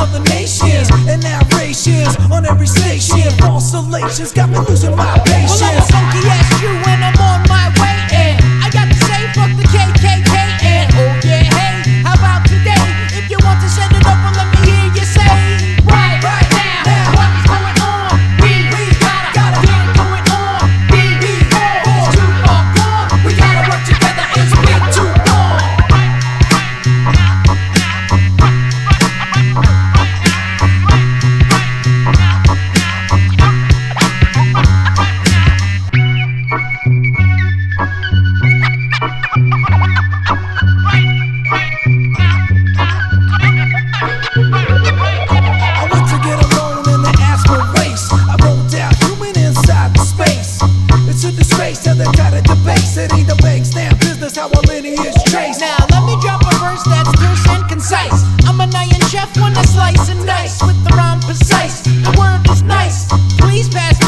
other nations and narrations on every station. False salations got me losing my patience. Well, I'm a funky ass Jew and I'm on my way. And I got to say, fuck the KKK. And oh yeah, hey, how about today? If you want to send it over, let me hear you say. Right now, what is going on? We gotta get it going on. Before it's too far gone, we gotta work together. It's been too long. I went to get alone in the aspen race. I wrote down human inside the space. It's a disgrace how they try to debate. It ain't the bank's damn business how our lineage trace. Now let me drop a verse that's terse and concise. I'm an iron chef when I slice and dice with the rhyme precise. The word is nice. Please pass